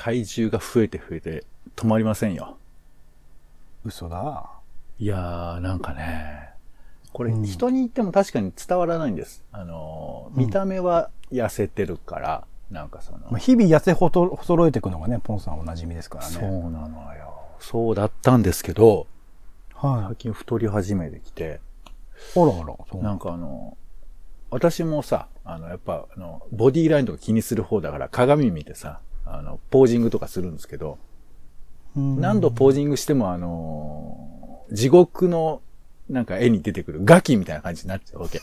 体重が増えて止まりませんよ。 嘘だ。 いやー、なんかね、これ人に言っても確かに伝わらないんです。見た目は痩せてるから、なんか日々痩せ衰えていくのがね、ポンさんおなじみですからね。 そうなのよ。そうだったんですけど、 はい。 最近太り始めてきて、 あらあら、そうなんか私もさ、やっぱボディーラインとか気にする方だから鏡見てさ、ポージングとかするんですけど、何度ポージングしても地獄のなんか絵に出てくるガキみたいな感じになっちゃうわけ。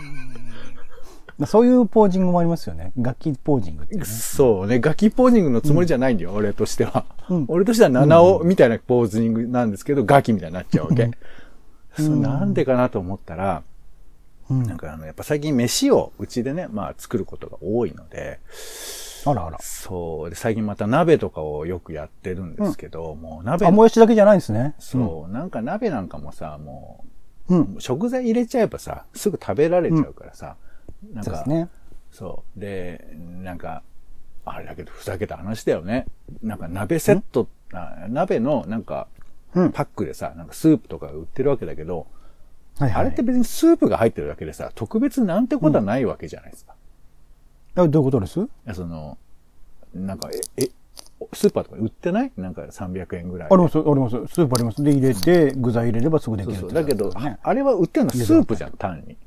そういうポージングもありますよね。ガキポージングって、ね。 そうね。ガキポージングのつもりじゃないんだよ、俺としては。俺としては七尾みたいなポージングなんですけど、ガキみたいになっちゃうわけ。なんでかなと思ったら、なんかやっぱ最近飯をうちでね、まあ作ることが多いので、 あらあら。 そう。で、最近また鍋とかをよくやってるんですけど、もう鍋。 もやしだけじゃないんですね。 そう。なんか鍋なんかもさ、もう、食材入れちゃえばさ、すぐ食べられちゃうからさ、なんか、 そうですね。 そう。で、なんか、あれだけど、ふざけた話だよね。なんか鍋セット、鍋のなんか、パックでさ、なんかスープとか売ってるわけだけど、あれって別にスープが入ってるだけでさ、特別なんてことはないわけじゃないですか。 どういうことです？ なんか、スーパーとか売ってない？なんか300円ぐらい。 あります、あります。スープあります。で、入れて、具材入れればすぐできる。 そう。だけど、あれは売ってるのスープじゃん、単に。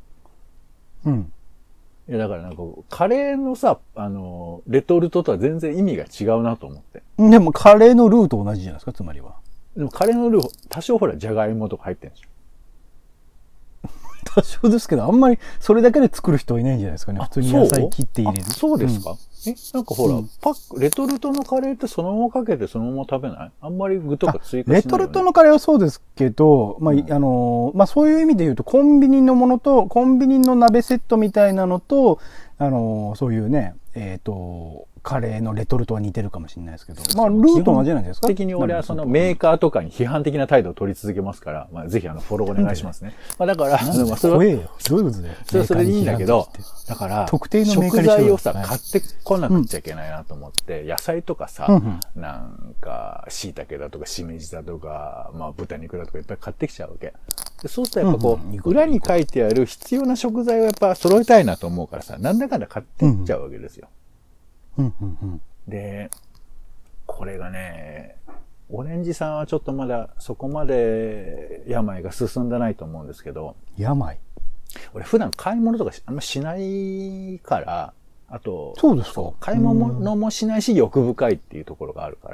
いや、だからなんか、カレーのさ、レトルトとは全然意味が違うなと思って。 でも、カレーのルーと同じじゃないですか、つまりは。 でも、カレーのルー、多少ほら、じゃがいもとか入ってるんでしょ。 多少ですけど、あんまりそれだけで作る人はいないんじゃないですかね。普通に野菜切って入れる。 そうですか、なんかほら、レトルトのカレーってそのままかけてそのまま食べない？あんまり具とか追加しないよね。 レトルトのカレーはそうですけど、まあ、そういう意味で言うと、コンビニのものと、コンビニの鍋セットみたいなのと、そういうね、カレーのレトルトは似てるかもしれないですけど、まあ、ルーと同じじゃないですか。 基本的に俺はそのメーカーとかに批判的な態度を取り続けますから、まあ、ぜひフォローお願いしますね。まあ、だから、 それは、どういうことでそれでいいんだけど、だから、 特定のメーカー食材をさ、買ってこなくちゃいけないなと思って、野菜とかさ、なんか、椎茸だとか、しめじだとか、まあ、豚肉だとかいっぱい買ってきちゃうわけ。でそうするとやっぱこう、裏に書いてある必要な食材をやっぱ揃えたいなと思うからさ、なんだかんだ買っていっちゃうわけですよ。で、これがね、オレンジさんはちょっとまだそこまで病が進んでないと思うんですけど、 病？ 俺普段買い物とかあんましないから、あと、 そうですか。 買い物もしないし欲深いっていうところがあるから、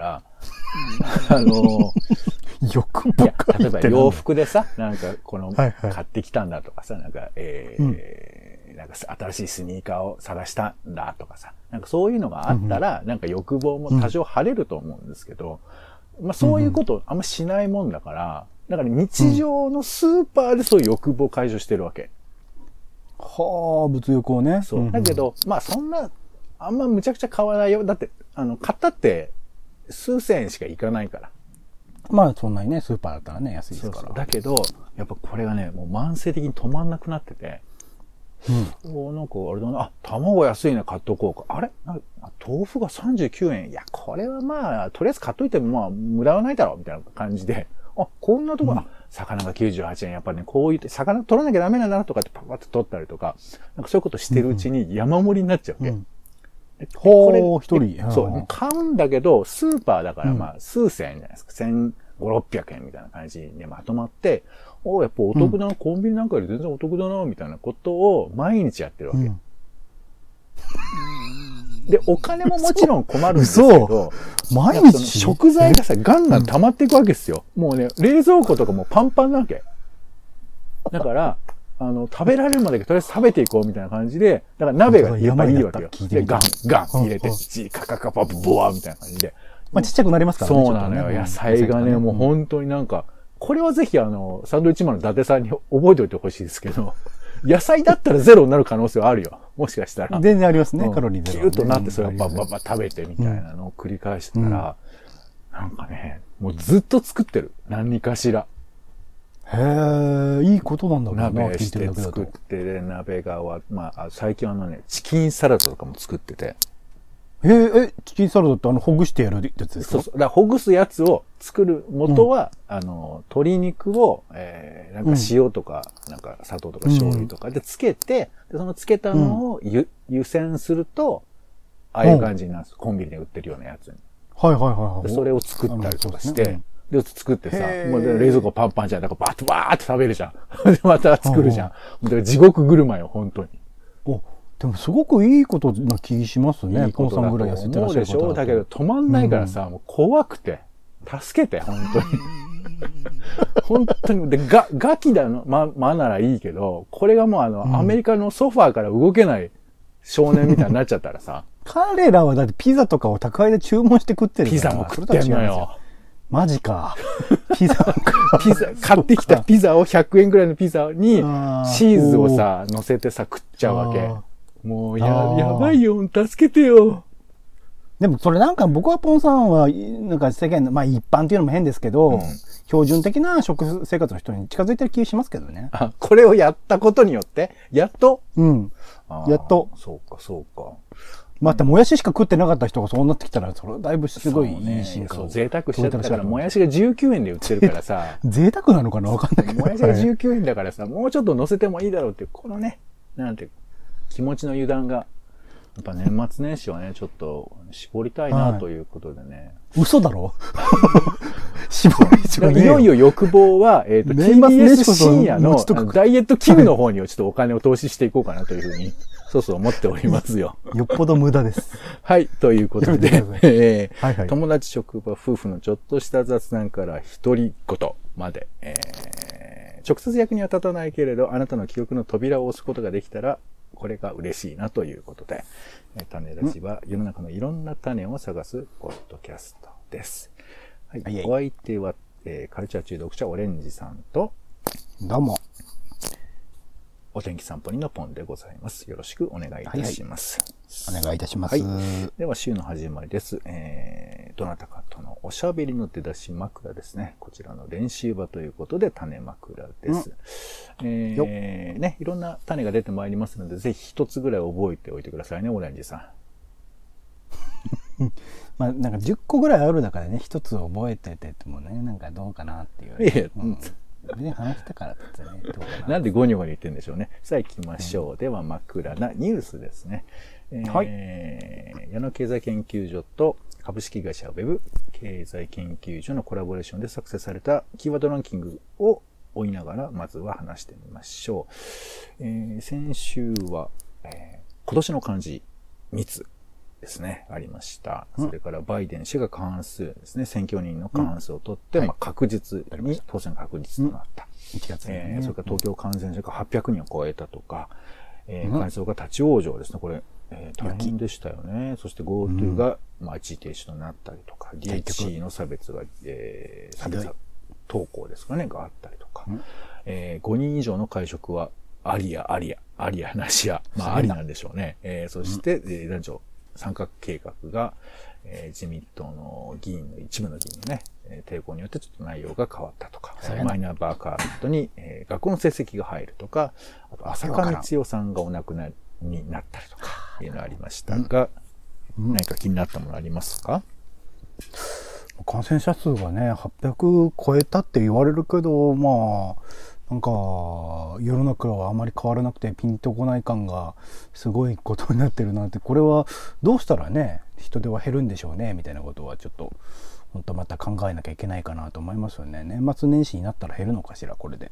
欲深いって例えば洋服でさ、なんか買ってきたんだとかさ、なんか、なんか新しいスニーカーを探したんだとかさ、なんかそういうのがあったら、なんか欲望も多少晴れると思うんですけど、まあそういうことあんましないもんだから、だから日常のスーパーでそういう欲望を解消してるわけ。 はあ、物欲をね。 そう。だけど、まあそんな、あんまむちゃくちゃ買わないよ。だって、買ったって数千円しかいかないから。 まあそんなにね、スーパーだったらね、安いですから。 そうだけど、やっぱこれがね、もう慢性的に止まんなくなってて、なんかあれだな、卵安いな、買っとこうか。あれ豆腐が39円。いや、これはまあ、とりあえず買っといてもまあ、無駄はないだろう、みたいな感じで。こんなとこ、魚が98円。やっぱりね、こう言って、魚取らなきゃダメなんだなとかってパパッと取ったりとか、なんかそういうことしてるうちに山盛りになっちゃうわけ。 これ、一人。 そう、買うんだけど、スーパーだからまあ、数千円じゃないですか。1500、600円みたいな感じでまとまって、やっぱお得だな、コンビニなんかより全然お得だな、みたいなことを毎日やってるわけ。で、お金ももちろん困るんですけど、 毎日食材がさ、ガンガン溜まっていくわけですよ。もうね、冷蔵庫とかもパンパンなわけ。だから、食べられるまでとりあえず食べていこうみたいな感じで、だから鍋がやっぱいいわけよ。で、ガン入れて、カカカパボワみたいな感じで。 まあちっちゃくなりますからね。そうなのよ。野菜がね、もう本当になんか、これはぜひサンドイッチマンの伊達さんに覚えておいてほしいですけど、野菜だったらゼロになる可能性はあるよ。もしかしたら。 全然ありますね、カロリーゼロ。 キューッとなってそれをバッバ食べてみたいなのを繰り返してたら、なんかね、もうずっと作ってる。何かしら。 へえ、いいことなんだろうな。 鍋して作って、鍋がまあ、最近チキンサラダとかも作ってて。 チキンサラダってほぐしてやるやつですか？ そうそう。だからほぐすやつを作る元は、鶏肉を、なんか塩とか、なんか砂糖とか醤油とかでつけて、でそのつけたのを湯煎すると、ああいう感じになるんです。コンビニで売ってるようなやつに。 はいはいはいはい。 でそれを作ったりとかして、で、作ってさ、もう冷蔵庫パンパンじゃん。だからバーって食べるじゃん。で、また作るじゃん。だから地獄車よ、本当に。 でもすごくいいことな気しますね。 いいことだと思うでしょ。だけど止まんないからさ、もう怖くて。助けて、本当に。本当に。で、ガキだの、まならいいけど、これがもうアメリカのソファーから動けない少年みたいになっちゃったらさ。 彼らはだってピザとかを宅配で注文して食ってるから。 ピザも食ってんのよ。 マジか。ピザ買ってきたピザを100円ぐらいのピザにチーズをさ、乗せてさ、食っちゃうわけ。もうやばいよ、助けてよ。 でもそれなんか僕はポンさんは、なんか世間の、まあ一般っていうのも変ですけど、標準的な食生活の人に近づいてる気がしますけどね。 これをやったことによってやっとやっと。 そうか、そうか。 また、もやししか食ってなかった人がそうなってきたら、それはだいぶすごいいい進化を。 贅沢しちゃったから、もやしが19円で売ってるからさ。 贅沢なのかなわかんないけど。 もやしが19円だからさ、もうちょっと乗せてもいいだろうっていう、このね、なんていう気持ちの油断が、やっぱ年末年始はね、ちょっと絞りたいなということでね。 嘘だろ絞りいよいよ欲望は、TBS 深夜のダイエット器具の方にちょっとお金を投資していこうかなというふうに、そう思っておりますよ。 よっぽど無駄です。 はい、ということで、 はいはい、 友達職場夫婦のちょっとした雑談から独り言まで、直接役には立たないけれど、あなたの記憶の扉を押すことができたら、これが嬉しいなということで、種ラジは世の中のいろんな種を探すポッドキャストです。はい、お相手は、カルチャー中毒者オレンジさんと、 どうも。 お天気散歩人のポンでございます。よろしくお願いいたします。 お願いいたします。 では週の始まりです。どなたかとのおしゃべりの出だし枕ですね。こちらの練習場ということで種枕です。ね、いろんな種が出てまいりますので、ぜひ一つぐらい覚えておいてくださいね、オレンジさん。まあなんか10個ぐらいある中でね、一つ覚えててもね、なんかどうかなっていう。話したからですね。 なんでゴニョゴニョ言ってんでしょうね。さあ行きましょう。では枕なニュースですね。 はい。 矢野経済研究所と株式会社ウェブ経済研究所のコラボレーションで作成されたキーワードランキングを追いながら、まずは話してみましょう。先週は、今年の漢字、密ですね、ありました。それからバイデン氏が過半数ですね、選挙人の過半数を取って、確実に当選確実となった。 1月それから東京感染者が800人を超えたとか、感想が立ち往生ですね、これ、大変でしたよね。そして GoTo が、一時停止となったりとか、DHC の差別が、差別投稿ですかね、があったりとか、5人以上の会食はありやなしや、ありなんでしょうね。そして、男女三角計画が、自民党の議員の一部の議員のね、抵抗によってちょっと内容が変わったとか、マイナンバーカードに、学校の成績が入るとか、あと浅香光代さんがお亡くなりになったりとか、いうのがありましたが、何か気になったものありますか？ 感染者数がね、800超えたって言われるけど、なんか、世の中はあまり変わらなくてピンとこない感がすごいことになってるなって、これはどうしたらね、人手は減るんでしょうね、みたいなことはちょっと、本当また考えなきゃいけないかなと思いますよね。年末年始になったら減るのかしら、これで。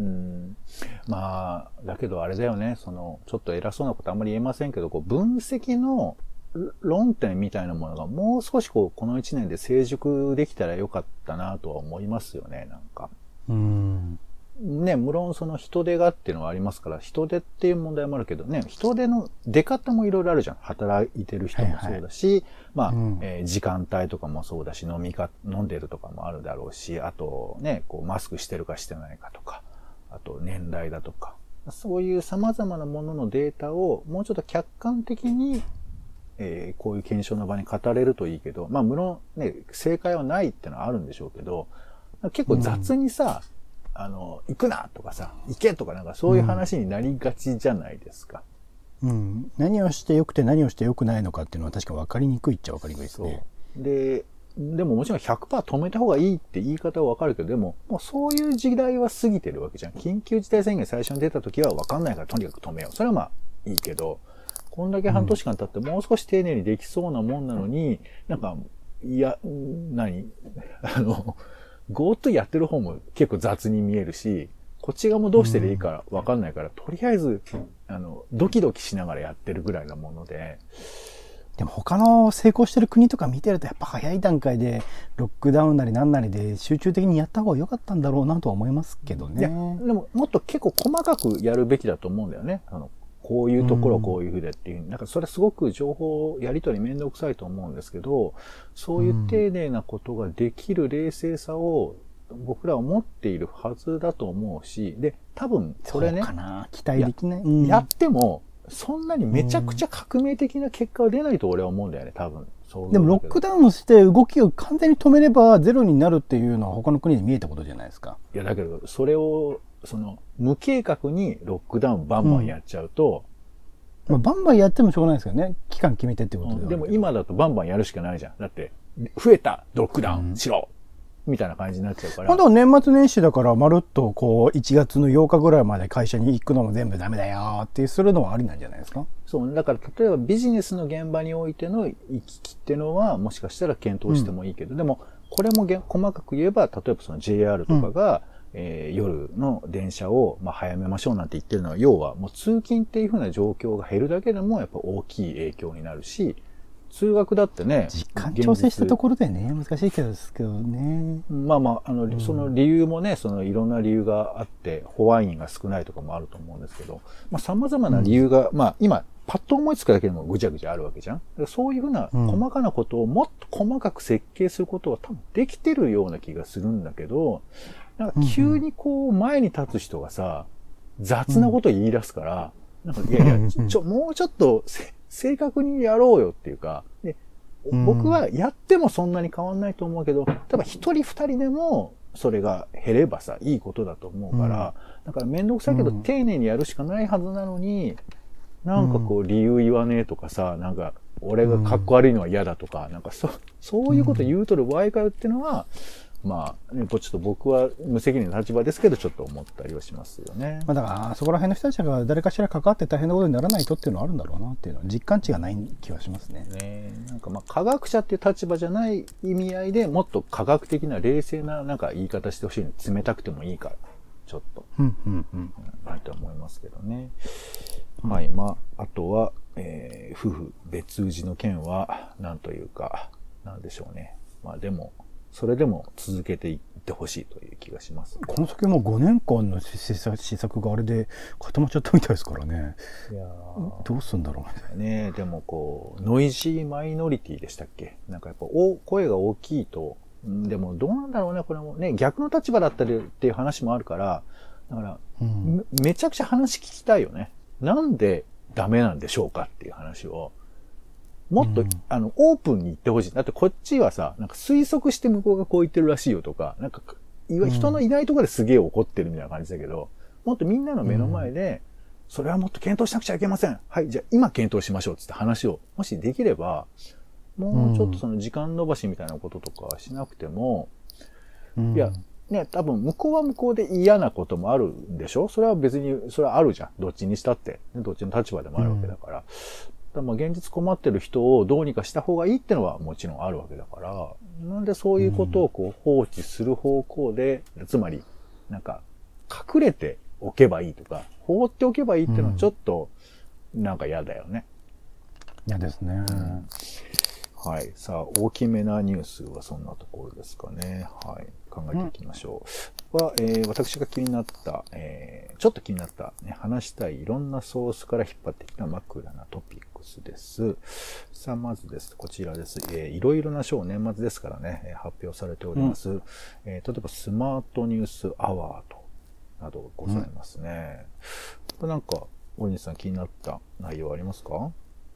だけどあれだよね、ちょっと偉そうなことあんまり言えませんけど、分析の論点みたいなものがもう少しこの1年で成熟できたらよかったなとは思いますよね、なんか。ね、無論人手がっていうのはありますから、人手っていう問題もあるけどね、人手の出方もいろいろあるじゃん。働いてる人もそうだし、時間帯とかもそうだし、飲んでるとかもあるだろうし、あとね、マスクしてるかしてないかとか、あと年代だとか、そういう様々なもののデータをもうちょっと客観的に、こういう検証の場に語れるといいけど、無論ね、正解はないってのはあるんでしょうけど、結構雑にさ、行くなとかさ、行けとかなんかそういう話になりがちじゃないですか。 何をして良くて何をして良くないのかっていうのは確か分かりにくいっちゃ分かりにくいですね。 でももちろん 100% 止めた方がいいって言い方は分かるけど、でも、もうそういう時代は過ぎてるわけじゃん。緊急事態宣言最初に出た時は分かんないからとにかく止めよう。それはまあいいけど、こんだけ半年間経ってもう少し丁寧にできそうなもんなのに、なんか、GoTo やってる方も結構雑に見えるし、こっち側もどうしてでいいか分かんないから、とりあえず、ドキドキしながらやってるぐらいなもので、 でも他の成功してる国とか見てるとやっぱ早い段階でロックダウンなりなんなりで集中的にやった方が良かったんだろうなとは思いますけどね。いや、 でももっと結構細かくやるべきだと思うんだよね。こういうところこういう風でっていう、なんかそれすごく情報やり取りめんどくさいと思うんですけど、そういう丁寧なことができる冷静さを僕らは持っているはずだと思うし、で、多分これね、 そうかな、期待できない。 やっても、そんなにめちゃくちゃ革命的な結果は出ないと俺は思うんだよね、多分。 でもロックダウンして動きを完全に止めればゼロになるっていうのは他の国で見えたことじゃないですか。 いや、だけど、それを、無計画にロックダウンバンバンやっちゃうと、 まあ、バンバンやってもしょうがないですよね。期間決めてってことで。 でも今だとバンバンやるしかないじゃん。だって、増えたロックダウンしろ、みたいな感じになっちゃうから。 今度は年末年始だからまるっとこう1月の8日ぐらいまで会社に行くのも全部ダメだよってするのはありなんじゃないですか。 そう、だから例えばビジネスの現場においての行き来っていうのはもしかしたら検討してもいいけど、でもこれも細かく言えば、例えばその JR とかが、夜の電車を早めましょうなんて言ってるのは、要はもう通勤っていう風な状況が減るだけでもやっぱ大きい影響になるし、通学だってね。 時間調整したところでね、難しいですけどね。 まあまあ、その理由もね、いろんな理由があって、保安員が少ないとかもあると思うんですけど、様々な理由が、今、パッと思いつくだけでもぐちゃぐちゃあるわけじゃん。そういうふうな細かなことをもっと細かく設計することは多分できてるような気がするんだけど、なんか急にこう前に立つ人がさ、雑なこと言い出すから、なんかいやいや、もうちょっと正確にやろうよっていうか、で僕はやってもそんなに変わんないと思うけど、例えば一人二人でもそれが減ればさ、いいことだと思うから、だからめんどくさいけど丁寧にやるしかないはずなのに、なんかこう理由言わねえとかさ、なんか俺がかっこ悪いのは嫌だとか、なんかそういうこと言うとる場合かよっていうのは、ちょっと僕は無責任な立場ですけど、ちょっと思ったりはしますよね。 だから、そこら辺の人たちが誰かしら関わって大変なことにならないとっていうのはあるんだろうなっていうのは、実感値がない気はしますね。 なんか科学者っていう立場じゃない意味合いでもっと科学的な冷静ななんか言い方してほしいの。冷たくてもいいから、ちょっと。ないと思いますけどね。はい。あとは、夫婦別氏の件は、なんというか、なんでしょうね。でも、それでも続けていってほしいという気がします。 この先も5年間の施策があれで固まっちゃったみたいですからね。いやどうすんだろうね。でもノイジーマイノリティでしたっけ？なんかやっぱ声が大きいと、でもどうなんだろうね、これもね、逆の立場だったりっていう話もあるから、だから、めちゃくちゃ話聞きたいよね。なんでダメなんでしょうかっていう話を。もっと、オープンに言ってほしい。だってこっちはさ、なんか推測して向こうがこう言ってるらしいよとか、なんか、人のいないところですげえ怒ってるみたいな感じだけど、もっとみんなの目の前で、それはもっと検討しなくちゃいけません。はい、じゃあ今検討しましょうって話を、もしできれば、もうちょっとその時間延ばしみたいなこととかしなくても、いや、ね、多分向こうは向こうで嫌なこともあるんでしょ？それは別に、それはあるじゃん。どっちにしたって。どっちの立場でもあるわけだから。現実困ってる人をどうにかした方がいいってのはもちろんあるわけだから、なんでそういうことを放置する方向で、つまり、なんか、隠れておけばいいとか、放っておけばいいってのはちょっと、なんか嫌だよね。 嫌ですね。 はい。さあ、大きめなニュースはそんなところですかね。はい。考えていきましょう。私が気になった、ちょっと気になった、ね、話したいいろんなソースから引っ張ってきた枕なトピックスです。さあ、まずです。こちらです。いろいろな賞、年末ですからね、発表されております。例えば、スマートニュースアワードなどございますね。これなんか、大西さん気になった内容ありますか？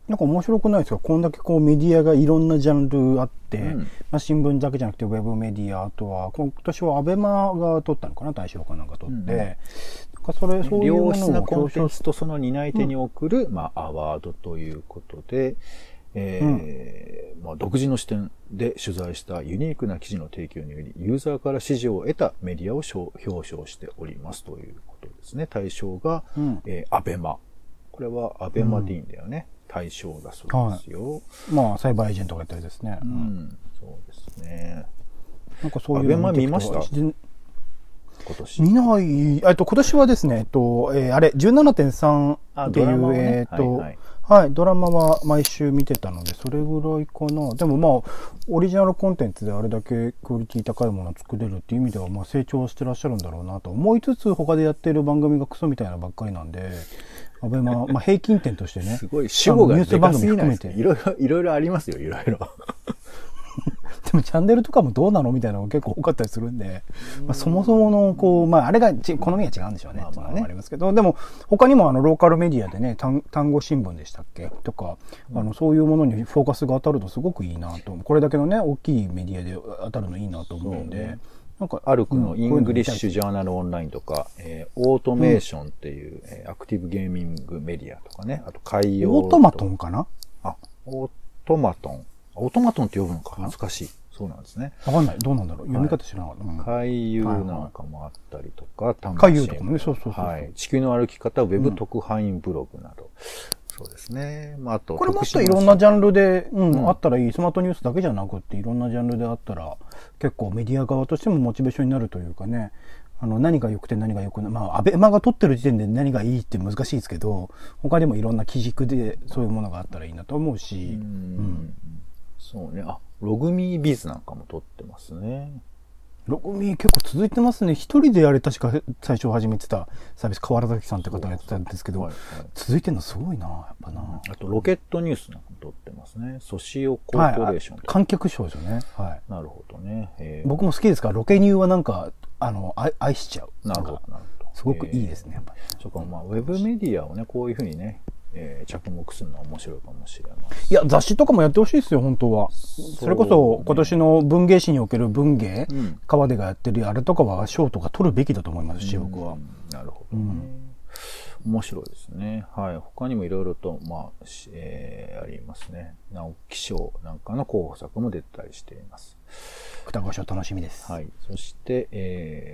なんか面白くないですか？こんだけこうメディアがいろんなジャンルあって、まあ新聞だけじゃなくてウェブメディア、あとは今年はアベマが取ったのかな、大賞かなんか取って、なんかそういうも良質なのをコンテンツとその担い手に送る、まあアワードということで、まあ、独自の視点で取材したユニークな記事の提供により、ユーザーから支持を得たメディアを表彰しておりますということですね。対象が、アベマ。これはアベマでいいんだよね。対象だそうですよ。 はい、まあ、サイバーエージェントがやったりですね。 そうですね。 なんかそういうアベマ見ました？今年。 見ない、今年はですね、あれ、17.3 っていう、 ね、 はい、ドラマは毎週見てたので、それぐらいかな。でもまあ、オリジナルコンテンツであれだけクオリティ高いものを作れるっていう意味では、まあ成長してらっしゃるんだろうなと思いつつ、他でやっている番組がクソみたいなばっかりなんで、アベマ、まあ平均点としてね。 すごい、主語がでかすぎないですか？いろいろありますよ、いろいろ。 でもチャンネルとかもどうなのみたいなのが結構多かったりするんで、まあ、そもそものこう、まああれが好みが違うんでしょうね。まあね、ありますけど、でも他にもローカルメディアでね、単語新聞でしたっけとか、そういうものにフォーカスが当たるとすごくいいなと。これだけのね、大きいメディアで当たるのいいなと思うんで。 なんか、アルクのイングリッシュジャーナルオンラインとか、オートメーションっていう、アクティブゲーミングメディアとかね、あと海洋。 オートマトンかな？ オートマトン。オートマトンって呼ぶのか。難しい。そうなんですね。 わかんない。どうなんだろう。読み方知らなかった。 海遊なんかもあったりとか、 海遊とかもね、そう。 はい。地球の歩き方、ウェブ特派員ブログなど。そうですね。まあ、あと、 これもっといろんなジャンルで、あったらいい。スマートニュースだけじゃなくっていろんなジャンルであったら、結構メディア側としてもモチベーションになるというかね、何が良くて何が良くない。まあ、アベマが撮ってる時点で何がいいって難しいですけど、他にもいろんな基軸でそういうものがあったらいいなと思うし、 そうね。ログミービズなんかも撮ってますね。 ログミー結構続いてますね。一人であれ確か最初始めてたサービス、河原崎さんって方がやってたんですけど、続いてるのすごいな、やっぱな。 あと、ロケットニュースなんかも撮ってますね。ソシオコーポレーションとか。 観客賞ですよね。はい。 なるほどね。 僕も好きですから、ロケニューはなんか、愛しちゃう。 なるほど。 すごくいいですね、やっぱり。 そうか、まあ、ウェブメディアをね、こういうふうにね、着目するのは面白いかもしれない。 いや、雑誌とかもやってほしいですよ、本当は。それこそ、今年の文芸誌における文芸、川出がやってるあれとかは賞とか取るべきだと思いますし、僕は。 なるほどね。面白いですね。はい。他にもいろいろと、まあ、ありますね。直木賞なんかの候補作も出たりしています。 双子賞楽しみです。 はい。そして、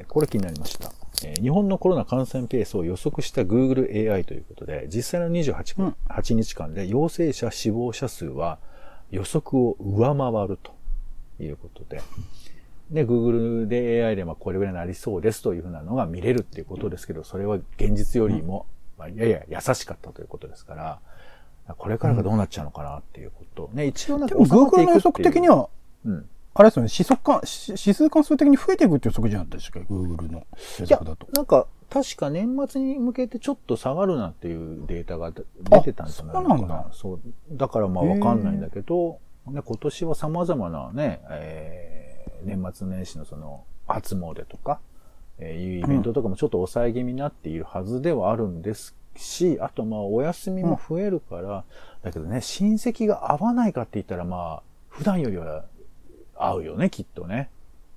これ気になりました。日本のコロナ感染ペースを予測した Google AI ということで、実際の28日間で陽性者死亡者数は予測を上回るということで、で、Google で AI でこれぐらいになりそうですというふうなのが見れるっていうことですけど、それは現実よりも、やや優しかったということですから、これからがどうなっちゃうのかなっていうこと。ね、一応なんかでも Google の予測的には、あれですよね、指数関数的に増えていくって予測じゃなかったですか、Google の予測だと。 なんか、確か年末に向けてちょっと下がるなっていうデータが出てたんじゃないかな。 そうなんだ。 そう。だからまあわかんないんだけど、ね、今年は様々なね、年末年始のその、初詣とか、いうイベントとかもちょっと抑え気味になっているはずではあるんですし、あとまあお休みも増えるから、だけどね、親戚が合わないかって言ったらまあ、普段よりは合うよね、きっとね。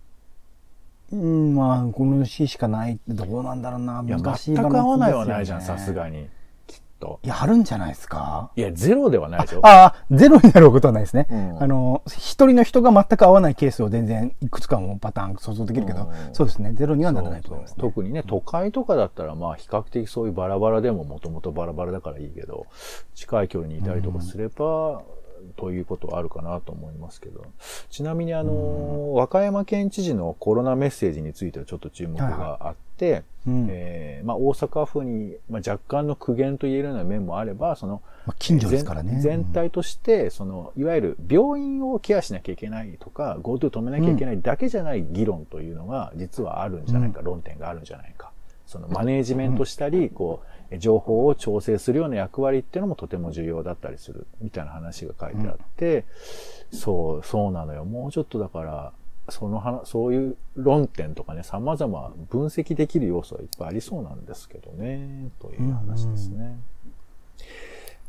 まあ、この日しかない。どうなんだろうな。 難しい。全く合わないはないじゃん、さすがに。きっと。 いや、あるんじゃないですか？ いや、ゼロではないでしょ。 ゼロになることはないですね。一人の人が全く合わないケースを全然いくつかもパターン想像できるけど、そうですね。ゼロにはならないと思いますね。 特にね、都会とかだったら、まあ、比較的そういうバラバラでももともとバラバラだからいいけど、近い距離にいたりとかすれば、ということはあるかなと思いますけど。ちなみに和歌山県知事のコロナメッセージについてはちょっと注目があって、まあ大阪府に、まあ、若干の苦言と言えるような面もあれば、その、 近所ですからね。 全体として、その、いわゆる病院をケアしなきゃいけないとか、GoTo 止めなきゃいけないだけじゃない議論というのが実はあるんじゃないか、論点があるんじゃないか。そのマネージメントしたり、こう、情報を調整するような役割っていうのもとても重要だったりする、みたいな話が書いてあって、そうなのよ。もうちょっとだから、そういう論点とかね、様々分析できる要素はいっぱいありそうなんですけどね、という話ですね。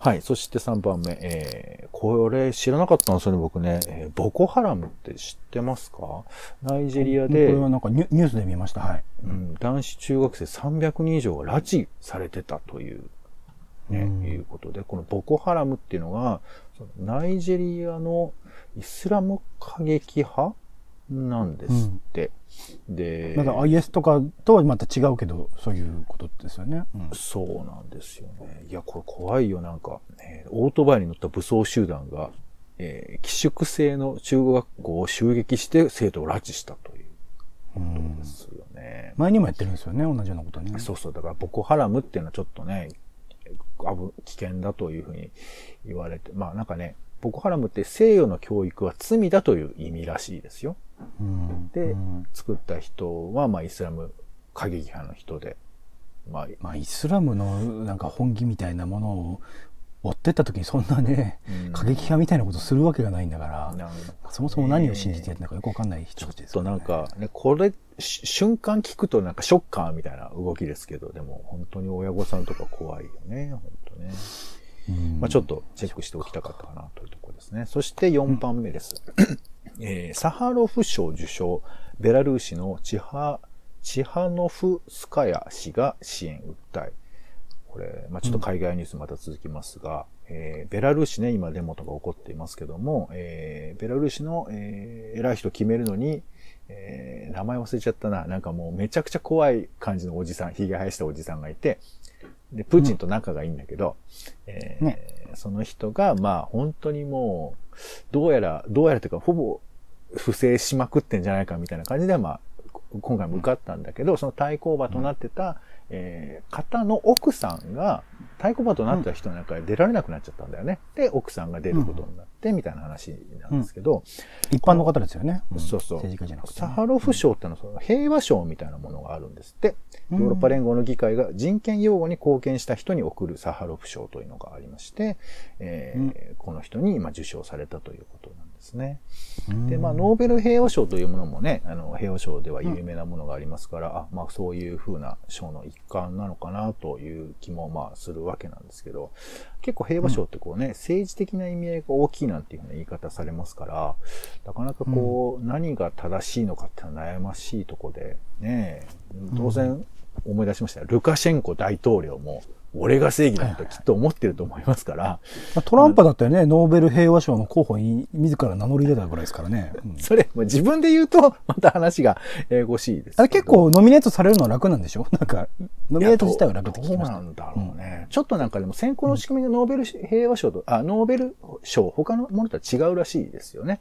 はい。そして3番目。これ知らなかったんですよね、僕ね。ボコハラムって知ってますか？ナイジェリアで。 これはなんかニュースで見ました。はい。 男子中学生300人以上が拉致されてたという、ね、いうことで、このボコハラムっていうのが、ナイジェリアのイスラム過激派なんですって。で、 まだ IS とかとはまた違うけど、そういうことですよね。 そうなんですよね。いや、これ怖いよ、なんか、オートバイに乗った武装集団が、寄宿制の中学校を襲撃して生徒を拉致したということですよね。 前にもやってるんですよね、同じようなことね。 そうそう、だからボコハラムっていうのはちょっとね、危険だというふうに言われて、まあなんかね、ボコハラムって西洋の教育は罪だという意味らしいですよ。で、作った人はまあイスラム過激派の人で、 まあイスラムのなんか本気みたいなものを追ってった時にそんなね、過激派みたいなことするわけがないんだから、そもそも何を信じてやるのかよくわかんない人たちですよね。ちょっとなんかね、これ瞬間聞くとなんかショッカーみたいな動きですけど、でも本当に親御さんとか怖いよね、本当ね。まあちょっとチェックしておきたかったかなというところですね。そして4番目です。サハロフ賞受賞、ベラルーシのチハノフスカヤ氏が支援訴え。これ、まあちょっと海外ニュースまた続きますが、ベラルーシね、今デモとか起こっていますけども、ベラルーシの、偉い人決めるのに、名前忘れちゃったな。なんかもうめちゃくちゃ怖い感じのおじさん、髭生やしたおじさんがいて、で、プーチンと仲がいいんだけど、その人が、まあ本当にもう、どうやらというか、ほぼ不正しまくってんじゃないかみたいな感じで、まあ、今回も受かったんだけど、その対抗馬となってた、方の奥さんが、対抗馬となった人の中で出られなくなっちゃったんだよね。で、奥さんが出ることになって、みたいな話なんですけど。 一般の方ですよね。 そうそう。 政治家じゃなくて、 サハロフ賞ってのはその平和賞みたいなものがあるんですって。ヨーロッパ連合の議会が人権擁護に貢献した人に贈るサハロフ賞というのがありまして、この人に受賞されたということなんですね。で、まあ、ノーベル平和賞というものもね、平和賞では有名なものがありますから、まあ、そういう風な賞の一環なのかなという気もまあするわけなんですけど、結構平和賞ってこうね、政治的な意味合いが大きいなんていう風な言い方されますから、なかなかこう、何が正しいのかっていうのは悩ましいとこで、ね、当然思い出しましたよ。ルカシェンコ大統領も、俺が正義だときっと思ってると思いますから。 トランプだったよね、ノーベル平和賞の候補に自ら名乗り出たぐらいですからね。 それ、自分で言うと、また話がややこしいです。 あれ結構ノミネートされるのは楽なんでしょ？なんか、ノミネート自体は楽って聞きました。 どうなんだろうね。ちょっとなんかでも選考の仕組みがノーベル平和賞と、ノーベル賞、他のものとは違うらしいですよね。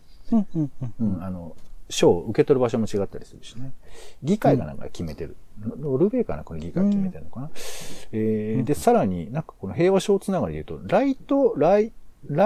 賞を受け取る場所も違ったりするしね。議会がなんか決めてる。ノルウェーかなこの議会決めてるのかな、で、さらになんかこの平和賞つながりで言うと、ライトライ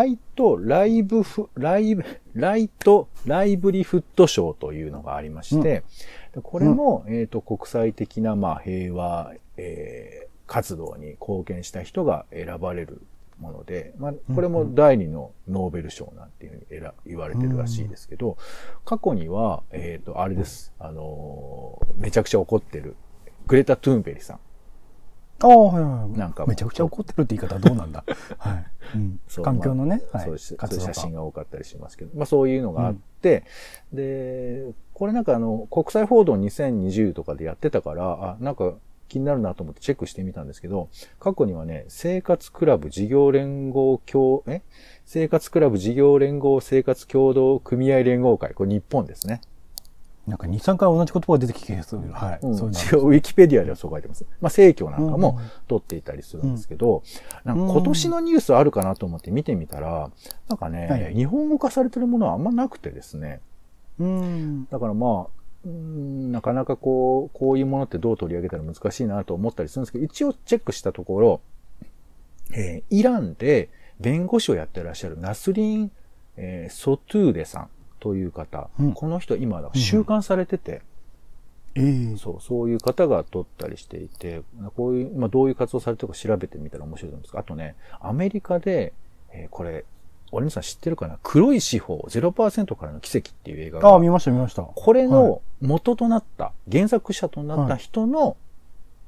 ブリフット賞というのがありまして、これも、国際的な、まあ、平和、活動に貢献した人が選ばれるもので、まあ、これも第二のノーベル賞なんていうふうに言われてるらしいですけど、過去には、あれです。めちゃくちゃ怒ってる、グレタ・トゥーンベリさん。 はいはい。 なんかめちゃくちゃ怒ってるって言い方はどうなんだ。はい。環境のね、 そういう写真が多かったりしますけど、まあそういうのがあって、で、これなんか国際報道2020とかでやってたから、なんか気になるなと思ってチェックしてみたんですけど、過去にはね、生活クラブ事業連合協同組合連合会、これ日本ですね。 なんか2、3回同じ言葉が出てきてする。はい。 そういうウィキペディアではそう書いてます。まあ、正教なんかも取っていたりするんですけど、なんか今年のニュースあるかなと思って見てみたら、なんかね、日本語化されてるものはあんまなくてですね。だからまあ、なかなかこういうものってどう取り上げたら難しいなと思ったりするんですけど、一応チェックしたところ、イランで弁護士をやってらっしゃるナスリン、ソトゥーデさんという方、この人今収監されてて、そういう方が取ったりしていて、こういう、どういう活動されてるか調べてみたら面白いんですが、あとね、アメリカで、これ、お兄さん知ってるかな？黒い司法 0% からの奇跡っていう映画が。 見ました。 これの元となった、原作者となった人の、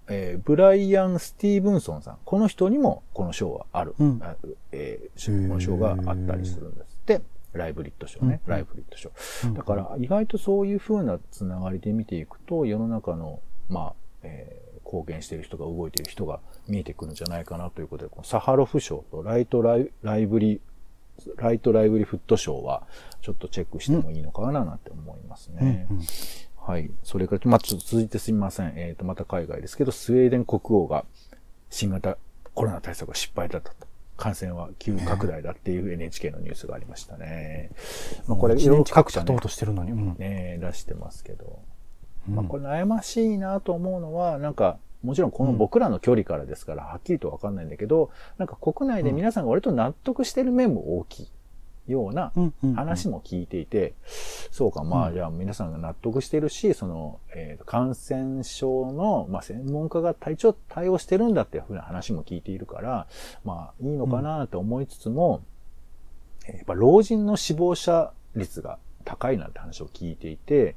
ブライアン・スティーブンソンさん。この人にもこの賞はある。この賞があったりするんですって。ライブリッド賞ね。ライブリッド賞。だから意外とそういう風なつながりで見ていくと、世の中の、貢献している人が動いている人が見えてくるんじゃないかなということで、このサハロフ賞とライトライブリフット賞はちょっとチェックしてもいいのかななんて思いますね。はい。それから、ちょっと続いてすみません。また海外ですけど、スウェーデン国王が新型コロナ対策が失敗だったと。感染は急拡大だっていう NHK のニュースがありましたね。これ、いろいろ各社ね、出してますけど。これ悩ましいなと思うのは、もちろんこの僕らの距離からですから、はっきりとわかんないんだけど、国内で皆さんが割と納得してる面も大きいような話も聞いていて、そうか、じゃあ皆さんが納得してるし、感染症の、専門家が対応してるんだっていうふうな話も聞いているから、いいのかなと思いつつも、やっぱ老人の死亡者率が高いなんて話を聞いていて、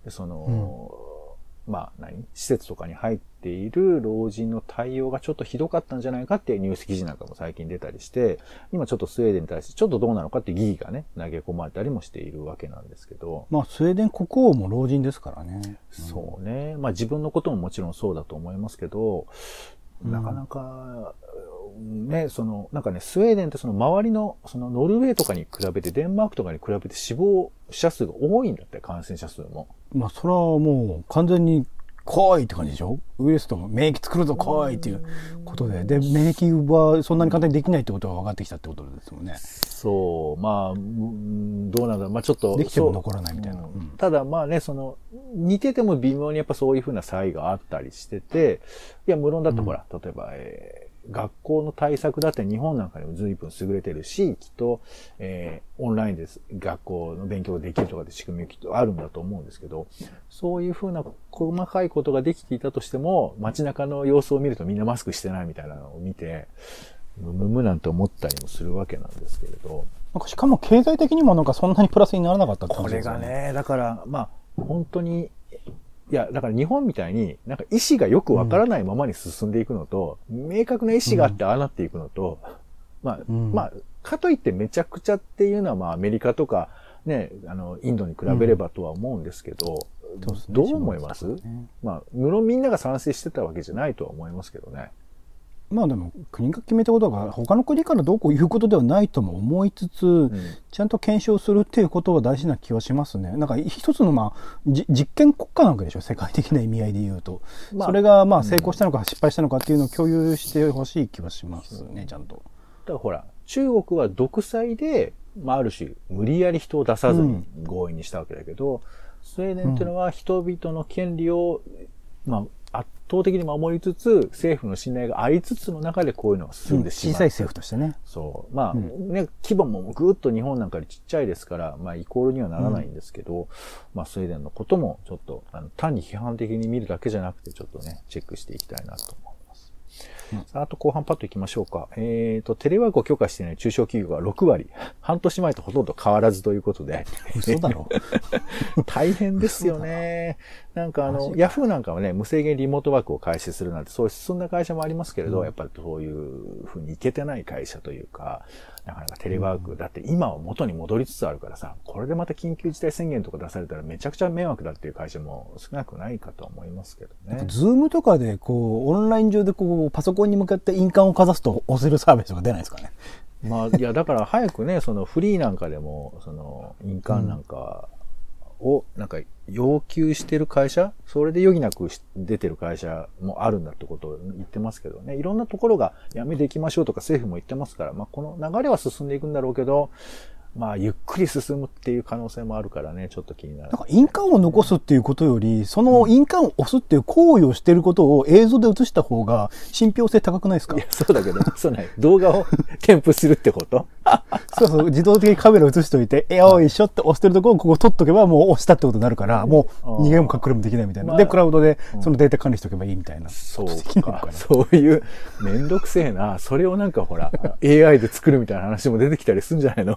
施設とかに入っている老人の対応がちょっとひどかったんじゃないかっていうニュース記事なんかも最近出たりして、今ちょっとスウェーデンに対してちょっとどうなのかっていう疑義がね、投げ込まれたりもしているわけなんですけど。 スウェーデン国王も老人ですからね。 そうね。自分のことももちろんそうだと思いますけど、なかなか、ね、スウェーデンって周りの、ノルウェーとかに比べて、デンマークとかに比べて死亡者数が多いんだって、感染者数も。 それはもう完全に来いって感じでしょ。ウイルスとも免疫作るぞ来いっていうことで。で、免疫はそんなに簡単にできないってことが分かってきたってことですもんね。 そう。どうなんだろう。ちょっと。 できても残らないみたいな。 ただ似てても微妙にやっぱそういうふうな差異があったりしてて、いや、無論だとほら、例えば、学校の対策だって日本なんかにも随分優れてるし、きっと、オンラインで学校の勉強ができるとかって仕組みがきっとあるんだと思うんですけど、そういうふうな細かいことができていたとしても、街中の様子を見るとみんなマスクしてないみたいなのを見て、むむなんて思ったりもするわけなんですけれど。 しかも経済的にもそんなにプラスにならなかったって感じですよね。これがね、だから本当に、だから日本みたいに意思がよくわからないままに進んでいくのと、明確な意思があってああなっていくのと、かといってめちゃくちゃっていうのはアメリカとかね、インドに比べればとは思うんですけど、どう思います？無論みんなが賛成してたわけじゃないとは思いますけどね。 でも国が決めたことが他の国からどうこう言うことではないとも思いつつ、ちゃんと検証するっていうことは大事な気はしますね。一つの実験国家なわけでしょ、世界的な意味合いで言うと。それが成功したのか失敗したのかっていうのを共有してほしい気はしますね、ちゃんと。 だからほら、中国は独裁で、ある種無理やり人を出さずに強引にしたわけだけど、スウェーデンっていうのは人々の権利を、圧倒的に守りつつ、政府の信頼がありつつの中でこういうのが進んでしまう。 小さい政府としてね。 そう。規模もぐーっと日本なんかよりちっちゃいですから、イコールにはならないんですけど、スウェーデンのこともちょっと、単に批判的に見るだけじゃなくて、ちょっとね、チェックしていきたいなと思います。あと後半パッと行きましょうか。テレワークを許可していない中小企業が6割。半年前とほとんど変わらずということで。 嘘だろ大変ですよね。ヤフーなんかはね、無制限リモートワークを開始するなんて、そういう進んだ会社もありますけれど、やっぱりそういうふうにいけてない会社というか、なかなかテレワーク、だって今は元に戻りつつあるからさ、これでまた緊急事態宣言とか出されたらめちゃくちゃ迷惑だっていう会社も少なくないかと思いますけどね。 ズームとかでオンライン上でパソコンに向かって印鑑をかざすと押せるサービスが出ないですかね。 だから早くね、フリーなんかでも、印鑑なんかを、要求してる会社、それで余儀なく出てる会社もあるんだってことを言ってますけどね。いろんなところがやめていきましょうとか政府も言ってますから、この流れは進んでいくんだろうけど、ゆっくり進むっていう可能性もあるからね、ちょっと気になる。 印鑑を残すっていうことより、その印鑑を押すっていう行為をしていることを映像で映した方が信憑性高くないですか？ いや、そうだけど、動画を添付するってことそう、自動的にカメラ映しといて、よいしょって押してるところをここ撮っとけばもう押したってことになるから、もう逃げも隠れもできないみたいな。で、クラウドでそのデータ管理しとけばいいみたいな。 そうか。そういうめんどくせえな。それをほら、AI で作るみたいな話も出てきたりするんじゃないの？ややこしい。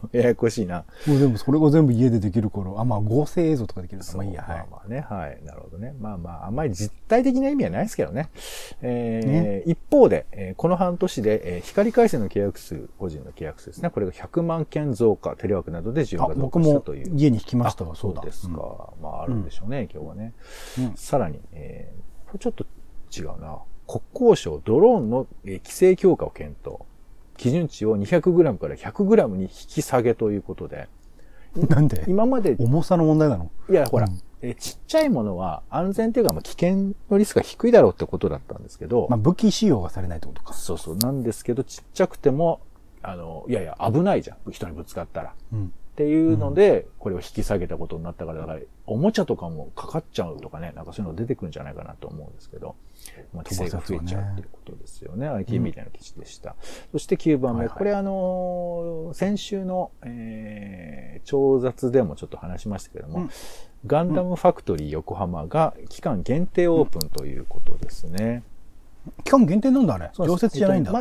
しいな。 もうでもそれが全部家でできる頃、あ、まあ合成映像とかできるから、まあいいや、はい。 まあね、はい。なるほどね。まあまあ、あんまり実体的な意味はないですけどね。一方で、この半年で、光回線の契約数、個人の契約数ですね。これが100万件増加、テレワークなどで需要が増加したという。 僕も家に引きましたわ、そうだ。 そうですか。まああるんでしょうね、今日はね。さらに、これちょっと違うな。国交省ドローンの規制強化を検討。基準値を 200g から 100g に引き下げということで。 なんで今まで。 重さの問題なの？ いや、ほら、ちっちゃいものは安全っていうか、まあ、危険のリスクが低いだろうってことだったんですけど。 まあ、武器使用がされないってことか。 そうそう。なんですけど、ちっちゃくても、いやいや、危ないじゃん。人にぶつかったら。っていうので、これを引き下げたことになったから、だから、おもちゃとかもかかっちゃうとかね、なんかそういうの出てくるんじゃないかなと思うんですけど、まあ、規制が増えちゃうっていうことですよね。IT みたいな記事でした。そして9番目、これ先週の、超雑でもちょっと話しましたけども、ガンダムファクトリー横浜が期間限定オープンということですね。 期間限定なんだあれ。常設じゃないんだ。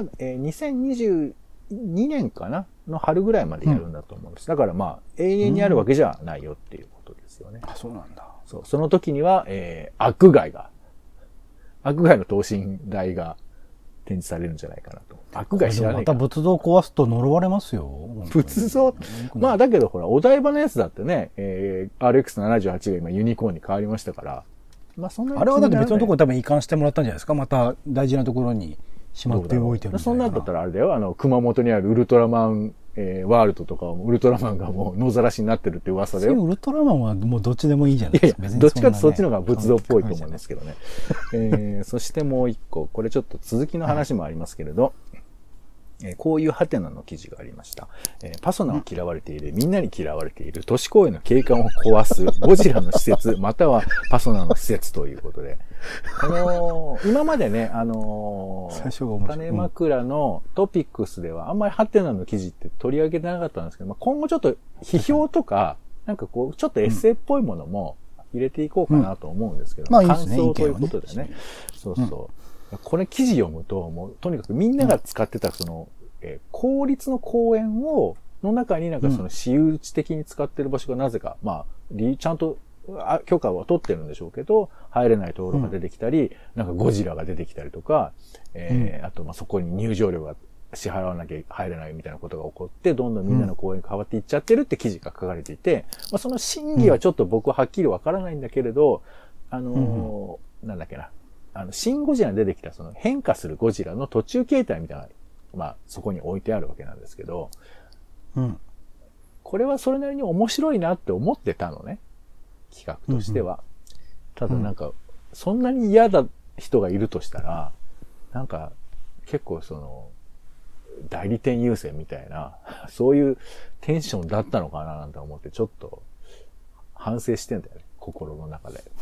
2022年かなの春ぐらいまでやるんだと思うんです。だからまあ、永遠にあるわけじゃないよっていうことですよね。 あ、そうなんだ。 そう。その時には、アクガイの等身大が展示されるんじゃないかなと。アクガイ知らないか。 また仏像壊すと呪われますよ。 仏像まあだけどほら、お台場のやつだってね、RX78 が今ユニコーンに変わりましたから、まあそんなにあれはだって別のところに多分移管してもらったんじゃないですか。また大事なところにしまっておいてるみたいな。 そんなんだったらあれだよ、熊本にあるウルトラマン、ワールドとかウルトラマンがもう野ざらしになってるって噂だよ。 ウルトラマンはもうどっちでもいいじゃないですか。 いやいや、どっちかってそっちの方が仏像っぽいと思うんですけどね。そしてもう一個、これちょっと続きの話もありますけれど、こういうハテナの記事がありました。パソナを嫌われている、みんなに嫌われている、都市公園の景観を壊す、ゴジラの施設、またはパソナの施設ということで。今までね、種枕のトピックスではあんまりハテナの記事って取り上げてなかったんですけど、まあ、今後ちょっと批評とか、なんかこう、ちょっとエッセイっぽいものも入れていこうかなと思うんですけど、感想ということでね。そうそう。これ記事読むと、もうとにかくみんなが使ってた公立の公園の中になんかその私有地的に使ってる場所がなぜか、まあ、ちゃんと許可は取ってるんでしょうけど、入れないところが出てきたり、なんかゴジラが出てきたりとか、あとまあそこに入場料が支払わなきゃ入れないみたいなことが起こって、どんどんみんなの公園が変わっていっちゃってるって記事が書かれていて、まあその真偽はちょっと僕ははっきりわからないんだけれど、なんだっけな。シンゴジラに出てきたその変化するゴジラの途中形態みたいな、まあそこに置いてあるわけなんですけど、これはそれなりに面白いなって思ってたのね。企画としては。ただなんか、そんなに嫌だ人がいるとしたら、なんか結構代理店優先みたいな、そういうテンションだったのかななんて思ってちょっと反省してんだよね。心の中で。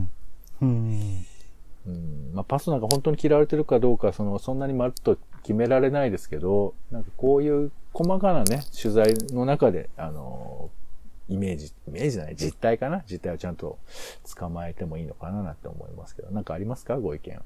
まあ、パソナが本当に嫌われてるかどうか、そんなにまるっと決められないですけど、なんかこういう細かなね、取材の中で、イメージじゃない、実態かな、実態をちゃんと捕まえてもいいのかななんて思いますけど、なんかありますか、ご意見。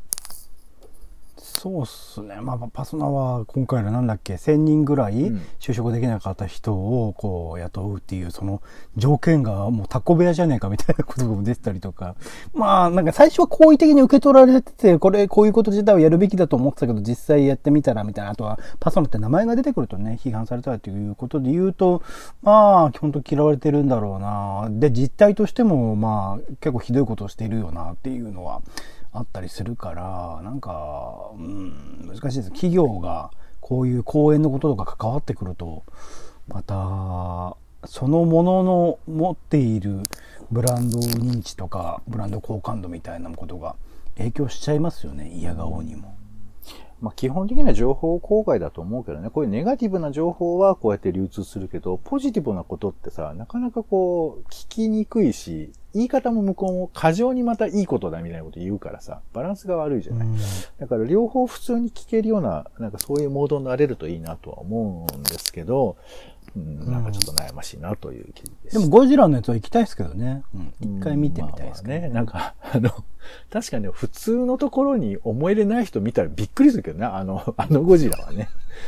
そうっすね。まあ、パソナは今回のなんだっけ、1000人ぐらい就職できなかった人をこう雇うっていう、その条件がもうタコ部屋じゃねえかみたいなことも出てたりとか。まあ、なんか最初は好意的に受け取られてて、こういうこと自体をやるべきだと思ってたけど、実際やってみたらみたいな。あとは、パソナって名前が出てくるとね、批判されたらということで言うと、まあ、本当嫌われてるんだろうな。で、実態としても、まあ、結構ひどいことをしているよなっていうのは、あったりするから、なんか、難しいです。企業がこういう公園のこととか関わってくると、また、そのものの持っているブランド認知とか、ブランド好感度みたいなことが影響しちゃいますよね、嫌顔にも。 まあ基本的な情報公開だと思うけどね、こういうネガティブな情報はこうやって流通するけど、ポジティブなことってさ、なかなかこう、聞きにくいし、言い方も向こうも過剰にまたいいことだみたいなこと言うからさ、バランスが悪いじゃない。だから両方普通に聞けるような、なんかそういうモードになれるといいなとは思うんですけど、なんかちょっと悩ましいなという気です。 でもゴジラのやつは行きたいですけどね。一回見てみたいですけどね。なんか、確かに普通のところに思い入れない人見たらびっくりするけどね、あのゴジラはね。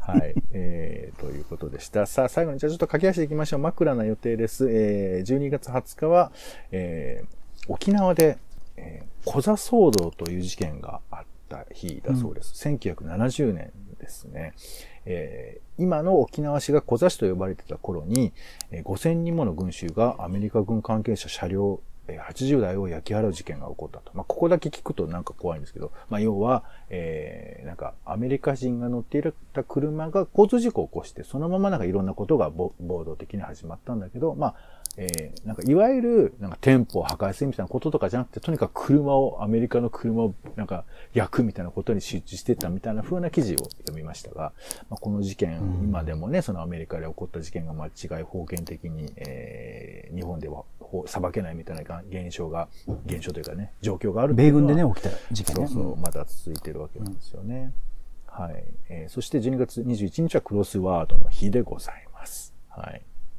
はい。ということでした。さあ、最後にじゃあちょっと駆け足でいきましょう。枕な予定です。12月20日は、沖縄で、コザ騒動という事件があった日だそうです。1970年ですね。今の沖縄市がコザ市と呼ばれてた頃に、5000人もの群衆がアメリカ軍関係者車両80台を焼き払う事件が起こったと。まあ、ここだけ聞くとなんか怖いんですけど、まあ、要は、なんかアメリカ人が乗っていた車が交通事故を起こして、そのままなんかいろんなことが暴動的に始まったんだけど、まあ、なんかいわゆるなんか店舗を破壊するみたいなこととかじゃなくて、とにかくアメリカの車をなんか焼くみたいなことに集中してたみたいな風な記事を読みましたが、まあ、この事件、今でもね、そのアメリカで起こった事件が間違い封建的に、日本では裁けないみたいな現象というかね、状況があるっていうのは。 米軍でね、起きた事件ね。 そう、まだ続いてるわけなんですよね。はい。そして12月21日はクロスワードの日でございます。はい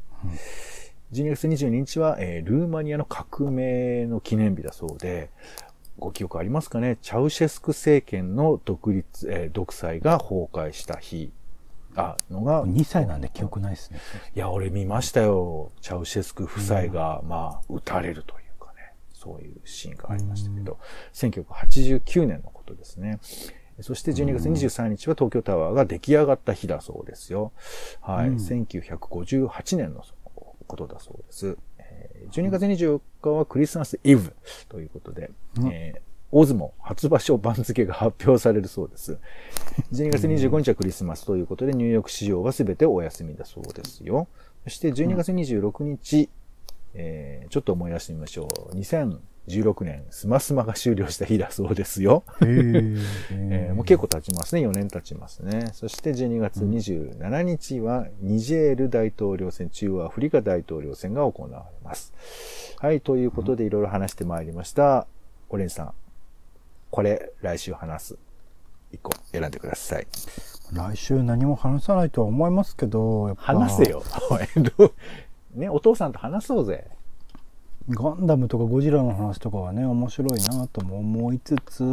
。12月22日は、ルーマニアの革命の記念日だそうで、ご記憶ありますかね？チャウシェスク政権の独裁が崩壊した日。のが。 2歳なんで記憶ないですね。 いや、俺見ましたよ。チャウシェスク夫妻が、まあ、撃たれるというかね。そういうシーンがありましたけど、1989年のことですね。そして12月23日は東京タワーが出来上がった日だそうですよ。はい。1958年のことだそうです。12月24日はクリスマスイブということで、大相撲初場所番付が発表されるそうです。12月25日はクリスマスということで、ニューヨーク市場は全てお休みだそうですよ。そして12月26日、ちょっと思い出してみましょう。2016年、スマスマが終了した日だそうですよ。もう結構経ちますね。4年経ちますね。そして12月27日は、ニジェール大統領選、中央アフリカ大統領選が行われます。はい、ということでいろいろ話してまいりました。オレンジさん。これ、来週話す。一個選んでください。 来週何も話さないとは思いますけど、やっぱ話せよ。ね、お父さんと話そうぜ。 ガンダムとかゴジラの話とかはね、面白いなとも思いつつ、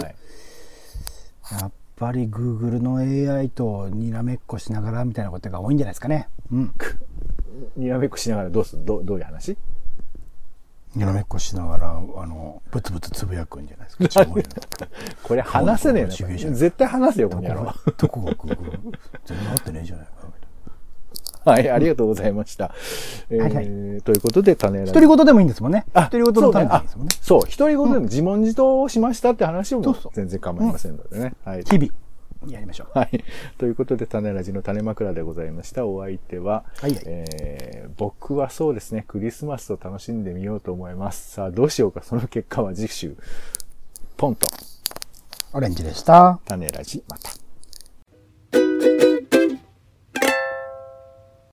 やっぱり Google の AI とにらめっこしながらみたいなことが多いんじゃないですかね。 にらめっこしながらどういう話？ にらめっこしながら、ブツブツつぶやくんじゃないですか。 これ話せねえな。絶対話せよ、この野郎。 どこが全然合ってねえじゃないか。 はい、ありがとうございました。ということで、種選び。 独り言でもいいんですもんね。独り言の種でもいいですもんね。 そう、独り言でも自問自答をしましたって話も全然構いませんのでね。はい。 日々。やりましょう。 はい。ということで、種ラジの種枕でございました。お相手は、僕はそうですね、クリスマスを楽しんでみようと思います。さあ、どうしようか。その結果は次週。ポンと。 オレンジでした。 種ラジ、また。